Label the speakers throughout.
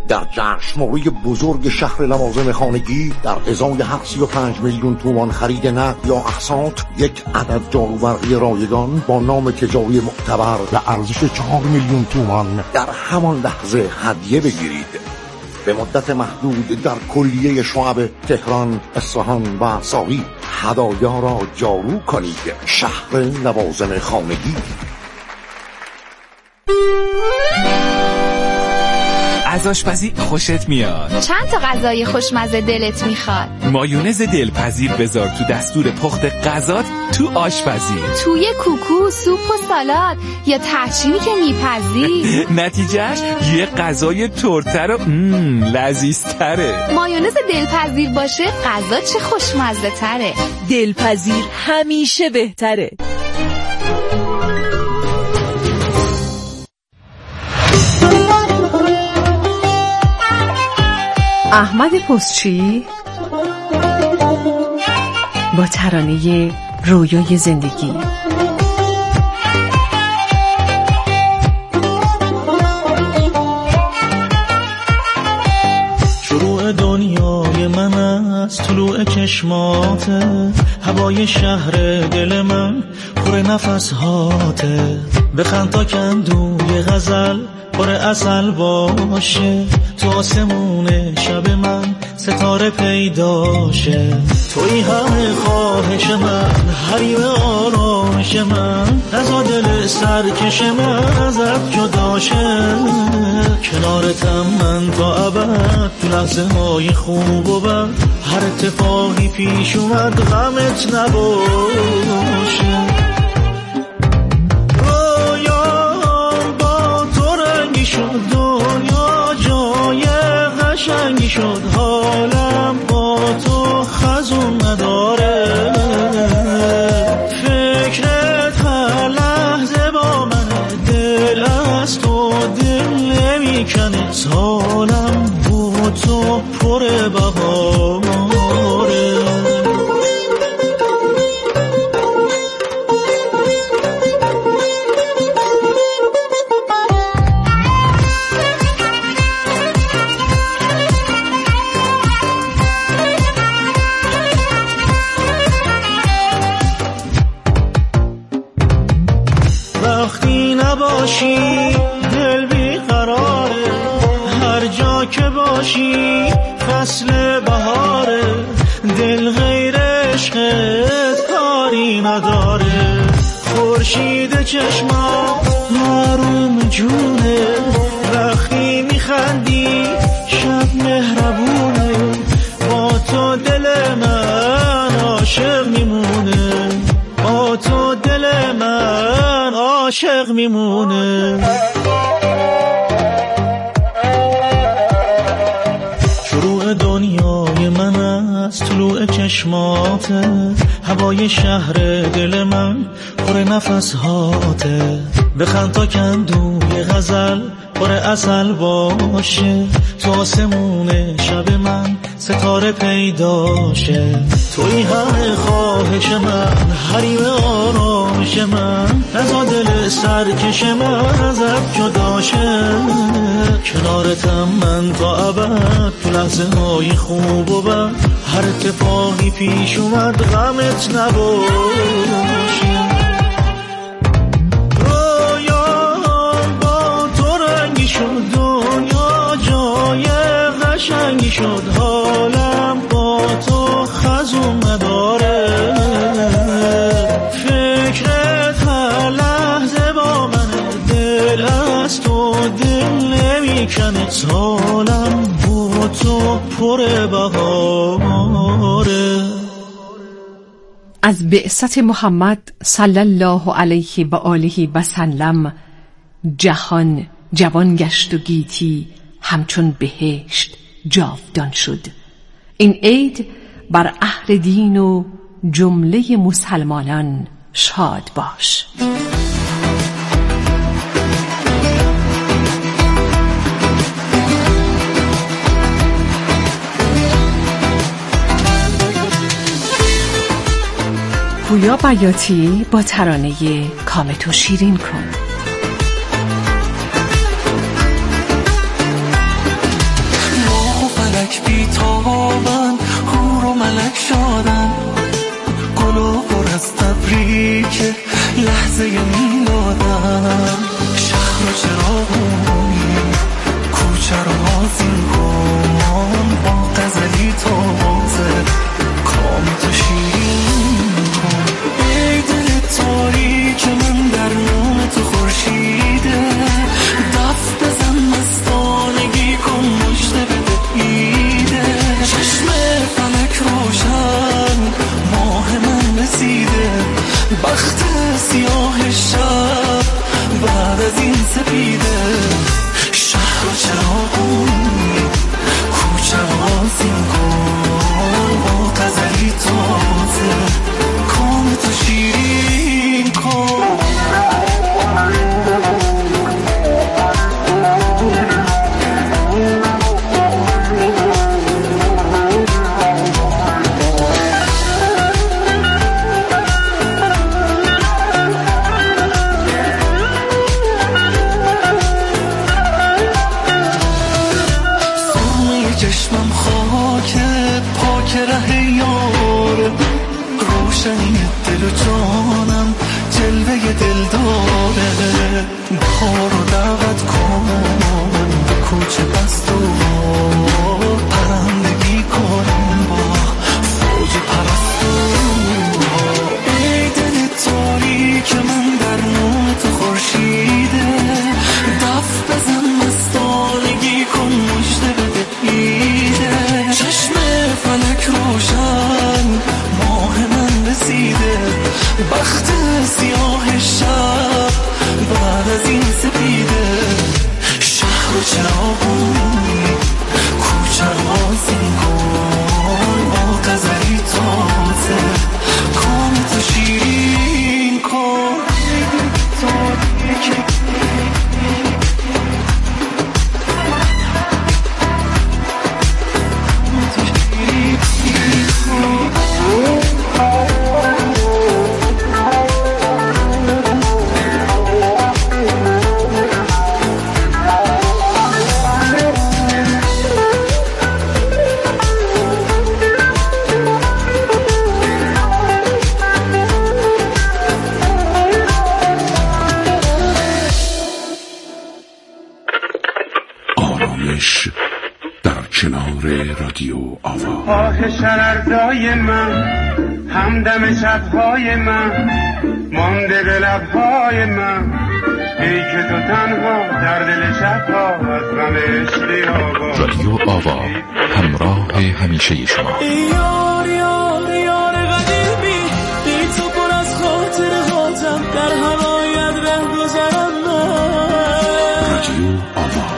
Speaker 1: در جشنواره بزرگ شهر لوازم خانگی در ازای 735 میلیون تومان خرید نقد یا اقساط یک عدد جاروبرقی رایگان با نام تجاری معتبر به ارزش 4 میلیون تومان در همان لحظه هدیه بگیرید. به مدت محدود در کلیه شعب تهران، اصفهان و ساری هدایا را جارو کنید. شهر لوازم خانگی.
Speaker 2: از آشپزی خوشت میاد؟
Speaker 3: چند تا غذای خوشمزه دلت میخواد؟
Speaker 2: مایونز دلپذیر بذار تو دستور پخت غذات تو آشپزی،
Speaker 3: توی کوکو، سوپ و سالاد یا تحچینی که میپزی.
Speaker 2: نتیجهش یه غذای ترتر و لذیذتره.
Speaker 3: مایونز دلپذیر باشه غذا چه خوشمزه تره.
Speaker 4: دلپذیر همیشه بهتره.
Speaker 5: احمد پستچی با ترانه رویای زندگی.
Speaker 6: شروع دنیای من از طلوع چشماته، هوای شهر دل من پر نفس هاته. بخند تا کندوی غزل پر عسل باشه، تو آسمون شب من ستاره پیداشه. توی همه خواهش من، حریم آرامش من، نزا دل سرکش من ازت جداشه. کنارتم من تا ابد تو لحظه های خوب و بد، هر اتفاقی پیش اومد غمت نباشه. دنیا جای قشنگی شد، حالم با تو خزون نداره. فکرت هر لحظه با من، دل از تو دل نمیکنه. حالم با تو پر بهاره. دل بیقراره، هر جا که باشی فصل بهاره. دل غیر عشقت کاری نداره. خورشید چشما حروم جونه، وقتی میخندی شب مهربونه. با تو دل من عاشق میمونه، با تو دل من عاشق میمونه. شروع دنیای من از طلوع چشماته، هوای شهر دل من پر نفس هاته. بخند تا کندوی غزل پر عسل باشه، تو آسمون شب من ستاره پیداشه. توی همه خواهش من، حریم آرامش من، نزا دل سرکش من ازت جداشه. کنارتم من تا ابد تو لحظه های خوب و بد، هر اتفاقی پیش اومد غمت نباشه. رویان با تو رنگی شد، دنیا جای قشنگی شد، حالم با تو خزون نداره. فکرت هر لحظه با من، دل از تو دل نمیکنه. حالم با تو پر بهاره.
Speaker 5: از بعثت محمد صلی الله علیه و آله و سلم جهان جوان گشت و گیتی همچون بهشت جاودان شد. این عید بر اهل دین و جمله مسلمانان شاد باش. پویا بیاتی با ترانه کامتو شیرین کن.
Speaker 6: خوابن هور و ملک شادن گلو پر از تبریک لحظه میلادن شهر و چراغونی کوچه رو آزین کن با غزلی تازه کام تو شیرین کن ای دل تاریک من در نام تو خورشیده دف بزن مستانگی کن مژده بده ایده چشم فلک روشن ماه من رسیده بخت سیاه شب بعد از این سپیده شهر و چراغونی کوچه آزین کن با غزلی تازه کام تو شیرین کن چشمم خاک پاک ره یاره روشنی دل و جانم جلوه دل داره بهار رو دعوت کن به کوچه بست و پرندگی کن با فوج پرستو ای دل تاریک من در نور تو خورشیده دف بزن مستانگی کن مژده بده ایده چشم فلک روشن ماه من رسیده بخت سیاه شب بعد از این سپیده شهر و چراغونی کوچه آزین کن با غزلی تازه کام تو شیرین کن
Speaker 1: رادیو آوا
Speaker 7: آه شرردای من همدم شبهای من مانده به لبهای من ای که تو تنها در دل شبها از غم عشق آوا
Speaker 2: رادیو آوا همراه همیشه شما
Speaker 6: یار یار یار قدیمی ای تو پر از خاطر خاطم در هوایت ره گذرم
Speaker 1: رادیو آوا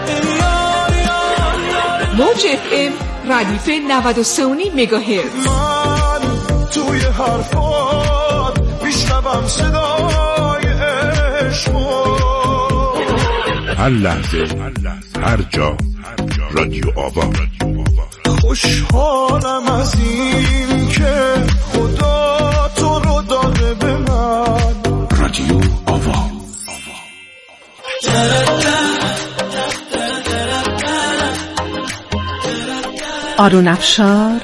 Speaker 5: موج FM ردیف 93.5 مگاهرتز
Speaker 6: من توی حرفات میشنوم صدای عشق
Speaker 1: هر لحظه هر جا رادیو آوا
Speaker 6: خوشحالم از این که خدا تو رو داده به من
Speaker 1: رادیو آوا
Speaker 5: آرون افشار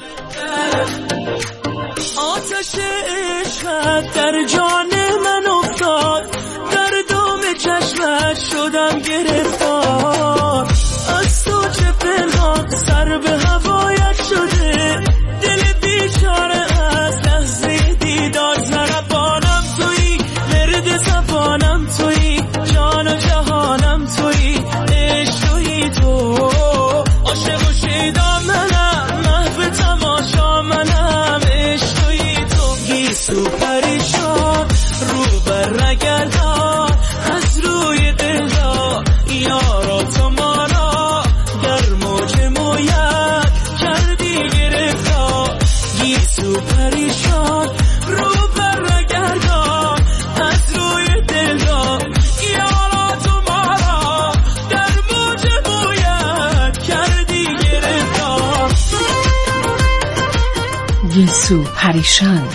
Speaker 6: آتش عشقت در جان من افتاد در دام چشمت شدم گرفتار از تو چه پنهان سر به هوایت شده دل بیچاره از لحظه دیدار سربانم تویی ورد زبانم تویی جان و جهانم تویی عشق تویی تو عاشق و شیدا منم محو تماشا منم عشق تویی تو گیسو پریشان رو بر رگردان از روی دلها یارا تو ما را در موج مویت کردی گرفتار گیسو پریشان رو بر رگردان از روی دلها یارا تو ما را در موج مویت کردی گرفتار
Speaker 5: گیسو پریشان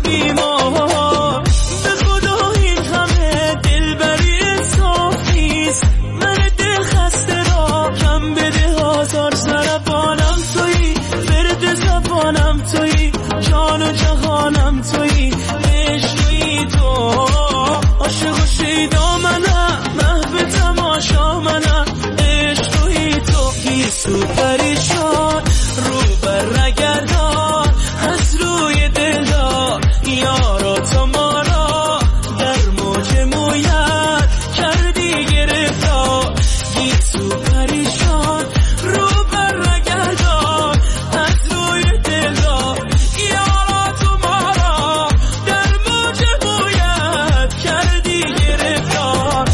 Speaker 6: بیمار. به خدا این همه دلبری صاف نیست، من دل خسته را کم بده. هزار سربانم تویی، فرد زبانم تویی، جان و جهانم تویی، عشقی تو. عاشق و شیدا منم، محو تماشا منم، عشقی تو. گیسو پریشان رو بر نگردان، از روی دلدار یارا تو ما را در موج مویت کردی گرفتار. گیسو پریشان رو بر نگردان، از روی دلدار یارا تو ما را در موج مویت کردی گرفتار.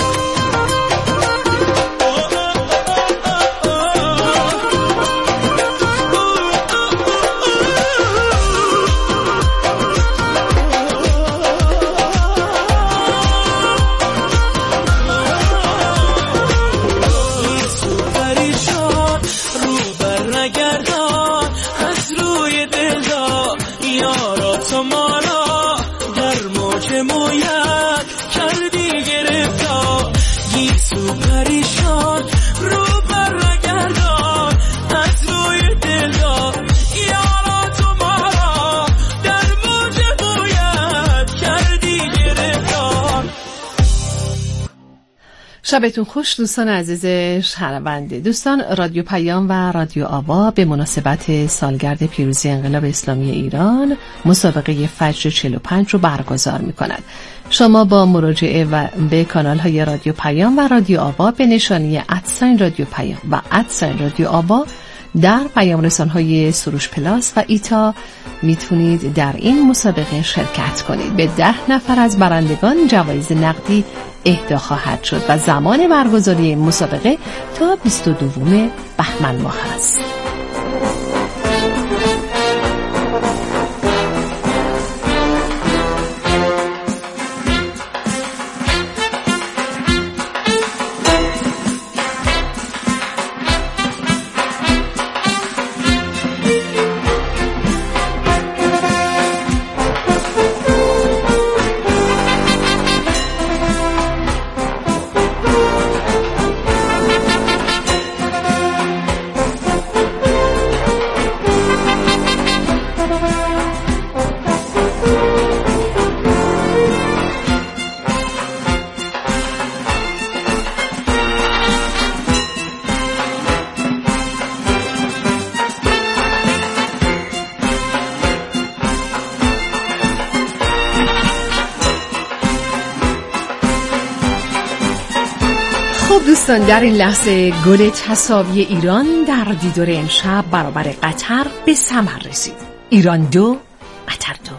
Speaker 6: گیسو پریشان رو بر نگردان، از روی دلدار یارا تو ما را در موج مویت کردی گرفتار. گیسو پریشان رو بر نگردان، از روی دلدار یارا تو ما را در موج مویت کردی گرفتار.
Speaker 5: شبتون خوش دوستان عزیز شنونده. دوستان، رادیو پیام و رادیو آوا به مناسبت سالگرد پیروزی انقلاب اسلامی ایران مسابقه فجر 45 رو برگزار می‌کند. شما با مراجعه به کانال‌های رادیو پیام و رادیو آوا به نشانی @رادیو پیام و @رادیو آوا در پیام رسان‌های سروش پلاس و ایتا میتونید در این مسابقه شرکت کنید. به 10 نفر از برندگان جوایز نقدی اهدا خواهد شد و زمان برگزاری این مسابقه تا 22 بهمن ماه است. دوستان، در این لحظه گل تصاوی ایران در دیدار امشب برابر قطر به ثمر رسید. ایران 2 قطر 2.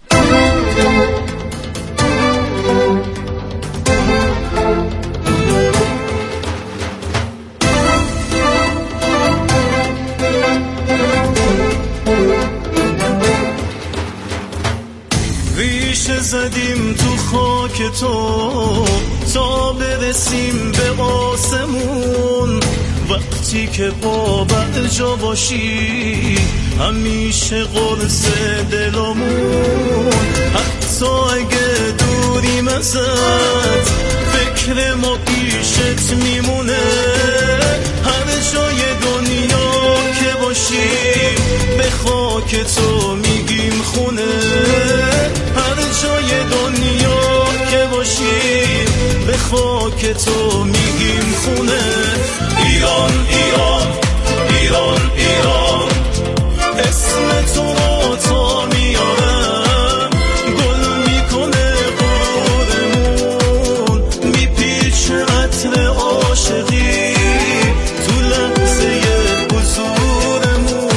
Speaker 6: ریشه زدیم تو خاک تو تا برسیم به آسمون. وقتی که پا بر جا باشی همیشه قرص دلمون. حتی اگه دوریم ازت فکر ما پیشت میمونه. هر جای دنیا که باشی به خاک تو میگیم خونه. هر جای دنیا که باشی به خاک تو میگیم خونه. ایران ایران ایران ایران اسم تو رو تا میارم. گل میکنه غرورمون، میپیچه عطر عاشقی تو لحظه حضورمون.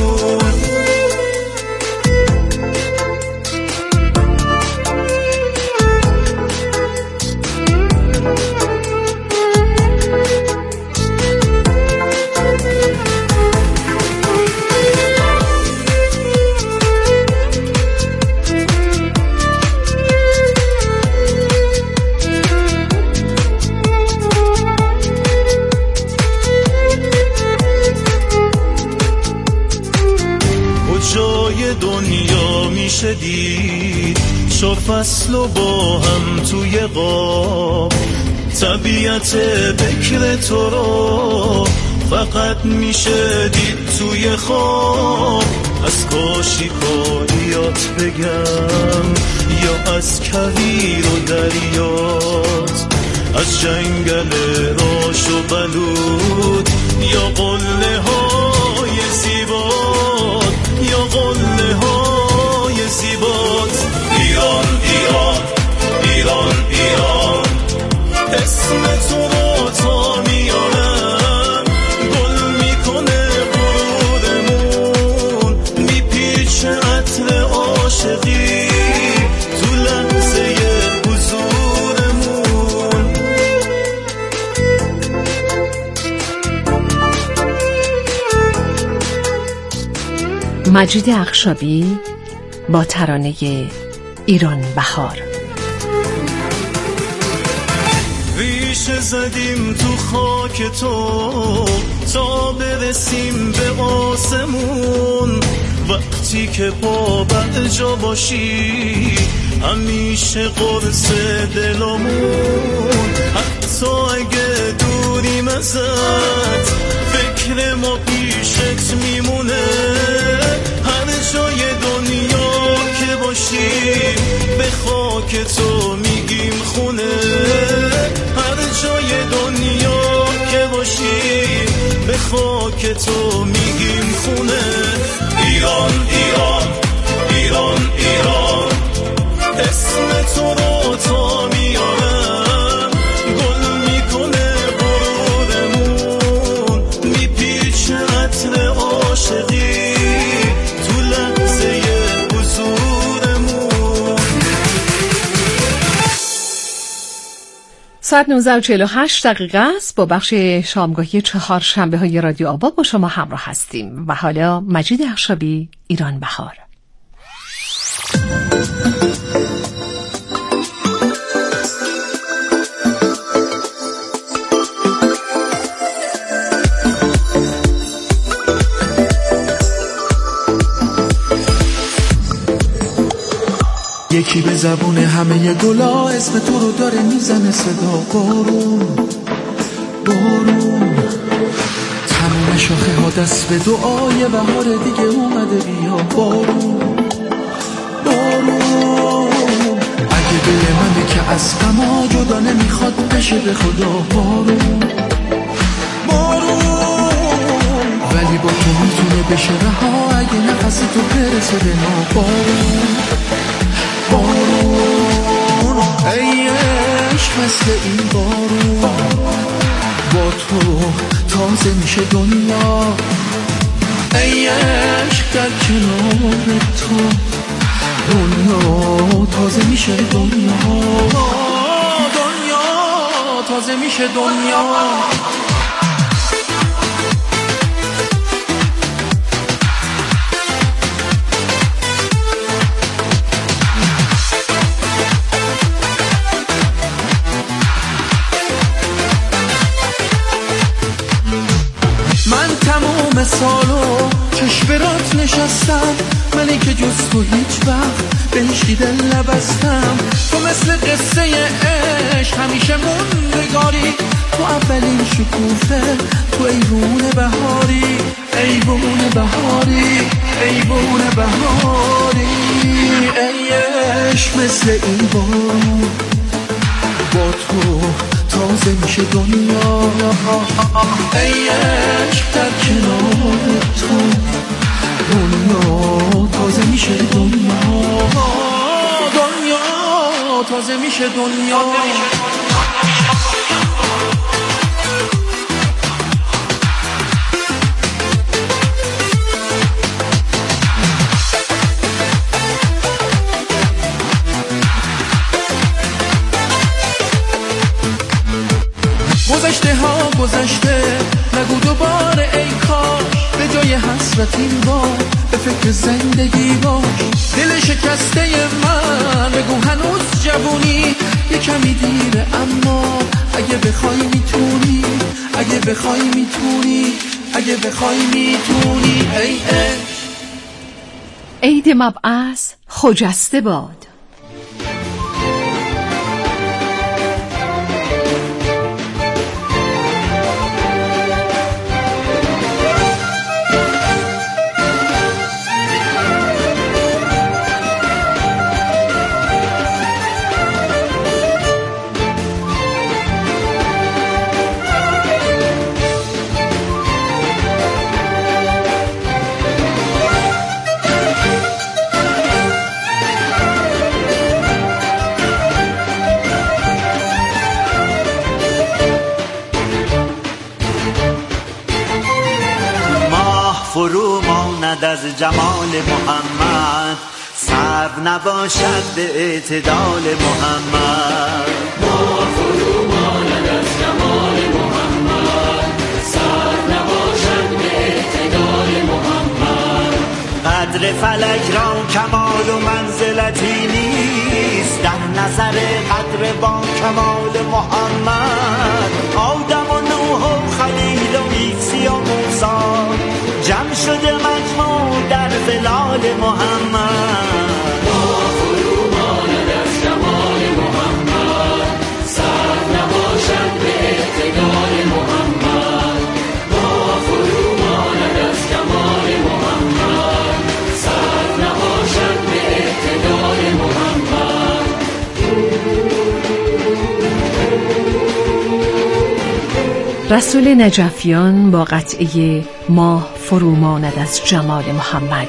Speaker 6: شو فصل و با هم توی قاب، طبیعت بکر تو رو فقط میشه دید توی خواب. از کاشی‌کاریات بگم یا از کویر و دریات، از جنگل راش و بلود یا قله های زیبات، یا قله های زیبات. ایران ایران ایران ایران، اسم تو رو تا میارم گل میکنه غرورمون، میپیچه عطر عاشقی تو لحظه حضورمون.
Speaker 5: مجید اخشابی با ترانه ایران بهار.
Speaker 6: ریشه زدیم تو خاک تو تا برسیم به آسمون، وقتی که پا بر جا باشی همیشه قرص دلمون. حتی اگه دوریم ازت فکر ما پیشت میمونه، هر جای دنیا که باشیم به خاک تو میگیم خونه، هر جای دنیا که باشیم به خاک تو میگیم خونه. ایران ایران ایران ایران، اسم تو رو تا میارم گل میکنه غرورمون، میپیچه عطر عاشقی تو لحظه حضورمون.
Speaker 5: ساعت 19:48 است. با بخش شامگاهی چهارشنبه های رادیو آبا با شما همراه هستیم و حالا مجید اخشابی، ایران بهار.
Speaker 8: یکی به زبون همه گلا اسم تو رو داره میزنه صدا. بارون بارون، تموم شاخه ها دست به دعای بهار دیگه اومده. بیا بارون بارون، اگه دل منه که از غما جدا نمیخواد بشه به خدا. بارون بارون، ولی با تو میتونه بشه رها اگه نفس تو برسه به ما. بارون بارون، ای عشق مثل این بارون، با تو تازه میشه دنیا. ای عشق در کنار تو دنیا تازه میشه دنیا، دنیا تازه میشه دنیا. سالو چشم برات نشستم، منی که جز تو هیچ وقت بهش دل نبستم. تو مثل قصه عشق همیشه موندگاری، تو اولین شکوفه، تو ایوون بهاری، ایوون بهاری، ایوون بهاری. ای عشق مثل این بارون، با تو تازه میشه دنیا. ای عشق در کنار تو دنیا تازه میشه دنیا، دنیا تازه میشه دنیا. گذشته ها گذشته، نگو دوباره ای کاش، به جای حسرت این بار به فکر زندگی باش. دل شکسته من بگو هنوز جوونی، یه کمی دیره اما اگه بخوای میتونی، اگه بخوای میتونی، اگه بخوای میتونی. ای
Speaker 5: عید مبعث خجسته باد.
Speaker 9: ماند از جمال محمد، صبر نباشد به اعتدال محمد.
Speaker 10: ماه فرو ماند از جمال محمد، صبر نباشد به اعتدال محمد.
Speaker 9: قدر فلک را کمال و منزلتی نیست، در نظر قدر با کمال محمد. آدم و نوح و خلیل و عیسی و موسی، جمع شده مجموع در ظلال محمد.
Speaker 10: ماه فرو ماند از جمال محمد، صبر نباشد به اعتدال محمد. ماه فرو ماند از جمال محمد، صبر نباشد به اعتدال محمد.
Speaker 5: رسول نجفیان با قطعه ماه فرو ماند از جمال محمد.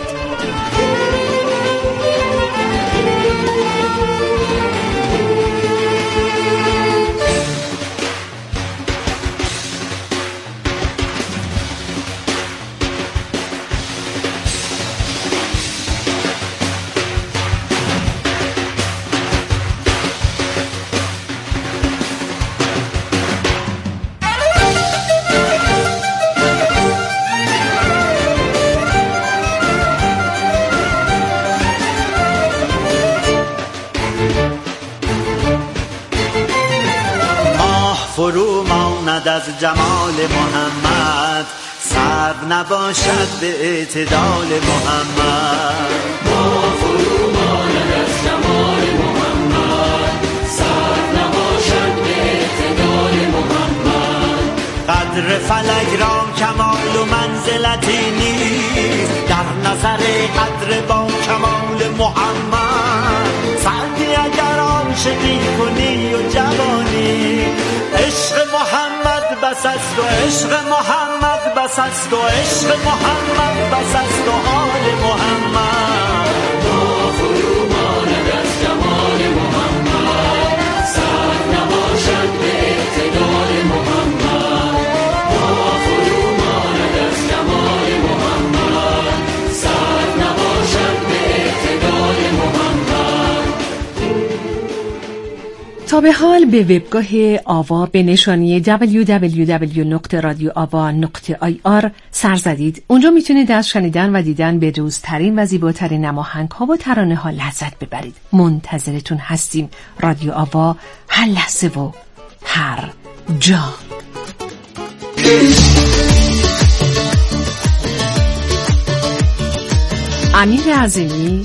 Speaker 9: فرو ماند از جمال محمد، صبر نباشد به اعتدال محمد.
Speaker 10: ماه فرو ماند از جمال محمد، صبر نباشد به اعتدال محمد.
Speaker 9: قدر فلک را کمال و منزلتی نیست، در نظر قدر با کمال محمد. سعدی اگر عاشقی کنی و جوانی، عشق محمد بس است و عشق محمد بس است و عشق محمد بس است و آل محمد.
Speaker 10: ماه فرو ماند از جمال محمد، صبر نباشد به اعتدال محمد. ماه فرو ماند از جمال محمد، صبر نباشد به اعتدال محمد.
Speaker 5: تا به حال به وبگاه آوا به نشانی www.radioava.ir سر زدید. اونجا میتونید از شنیدن و دیدن به روزترین و زیباترین نماهنگ ها و ترانه ها لذت ببرید. منتظرتون هستیم. رادیو آوا، هر لحظه و هر جا. امیر عظیمی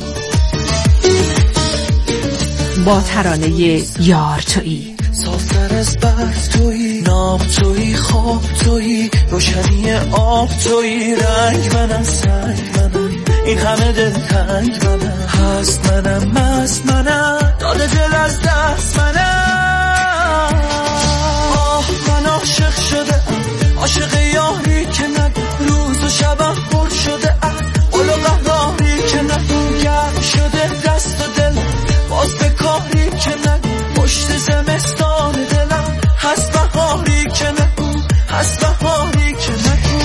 Speaker 5: با ترانه یار تویی.
Speaker 6: صافتر از برف تویی، ناب تویی، خواب تویی، روشنی آب تویی، رنگ منم، سنگ منم، این همه دل تنگ منم، هست منم، مست منم، داده دل از دست منم. آه من عاشق شده ام، عاشق یاری که نگو، روز و شبم پر شده ام، قل و قهاری که نگو، گرم شده دست و دل باز به کاری که نگو، پشت زمستان دلم هست بهاری که نگو، هست بهاری که نگو.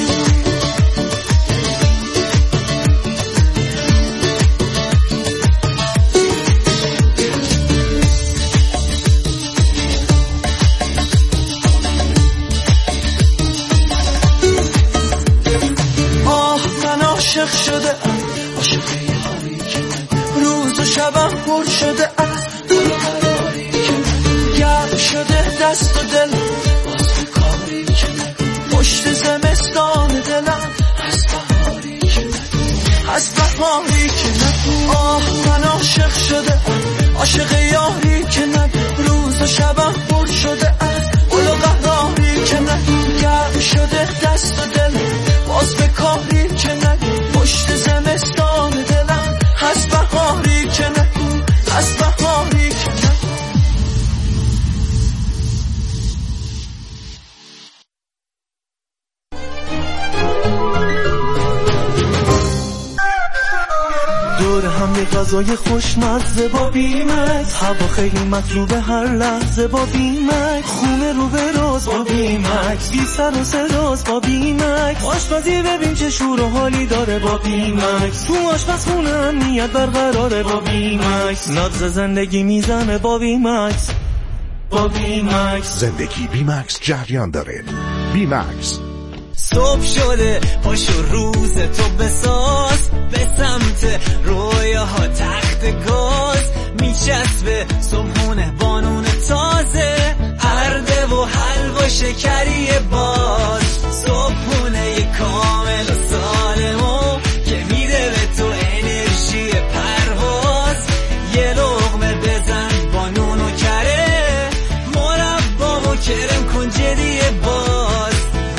Speaker 6: آه من عاشق شده ام، عاشق یاری که نگو، روز و شبم پر شده ام، گرم شده دست و دل باز به کاری که نگو، پشت زمستان دلم هست بهاری که نگو، هست بهاری که نگو. آه من عاشق شده ام، عاشق یاری که نگو، روز و شبم پر شده ام، قل و قهاری که نگو، گرم شده دست و دل باز به کاری که نگو، پشت زمستان دلم هست بهاری که نگو، هست بهاری که نگو. دور هم یه غذا غذای خوشمزه با بیمکس، هوا خیلی مطلوبه هر لحظه با بیمکس، خونه رو به راز با بیمکس، بی سر و صداست با بیمکس، آشپزی ببین چه شور و حالی داره با بیمکس، تو آشپزخونه امنیت برقراره با بیمکس، نبض زندگی میزنه با بیمکس. با بیمکس
Speaker 1: زندگی بیمکس جریان داره. بیمکس.
Speaker 11: صبح شده پاشو روز تو بساز، به سمت رویاها تخت گاز، میچسبه صبحونه بانون تازه، ارده و حلوا شکری باز، صبحونه کامل و سالمو که میده به تو انرژی پرواز، یه لقمه بزن با نون و کره، مربا و کرم کن جدی باز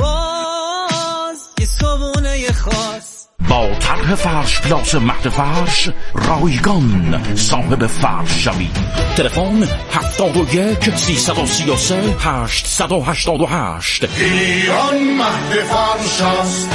Speaker 11: یه صبحونه خاص.
Speaker 12: با طرح فرش پلاس مهد فرش رایگان صاحب فرش شوی. تلفن 71 333 888.
Speaker 1: ایران مهد فرش است.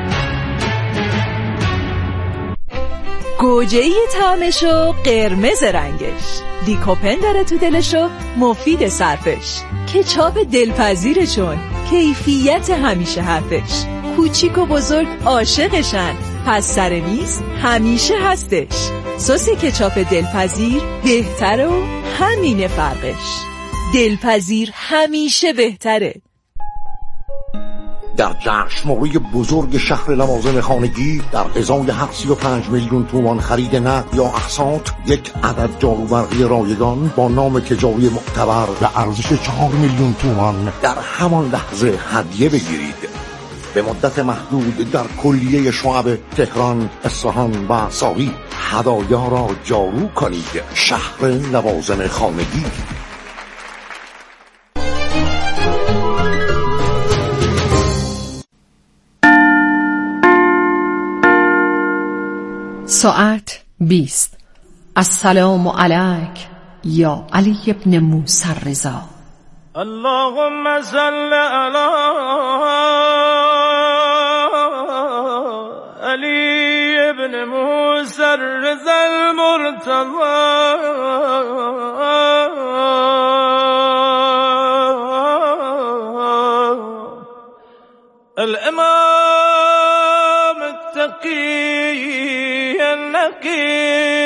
Speaker 4: گوجه‌ای طعمشو قرمز رنگش، لیکوپن داره تو دلشو مفید صرفش، کچاپ دلپذیرشون کیفیت همیشه حرفش، کوچیک و بزرگ عاشقشن پس سر میز همیشه هستش، سس کچاپ دلپذیر بهتره و همینه فرقش، دلپذیر همیشه بهتره.
Speaker 1: در جشنواره بزرگ شهر لوازم خانگی در ازای 735 میلیون تومان خرید نقد یا اقساط، یک عدد جاروبرقی رایگان با نام تجاری معتبر به ارزش 4 میلیون تومان در همان لحظه هدیه بگیرید. به مدت محدود در کلیه شعب تهران، اصفهان و ساقی هدایا را جارو کنید. شهر لوازم خانگی.
Speaker 5: ساعت 20. السلام علیک یا علی ابن موسی الرضا.
Speaker 6: اللهم صل علی علی ابن موسی الرضا المرتضی الامام التقی النقی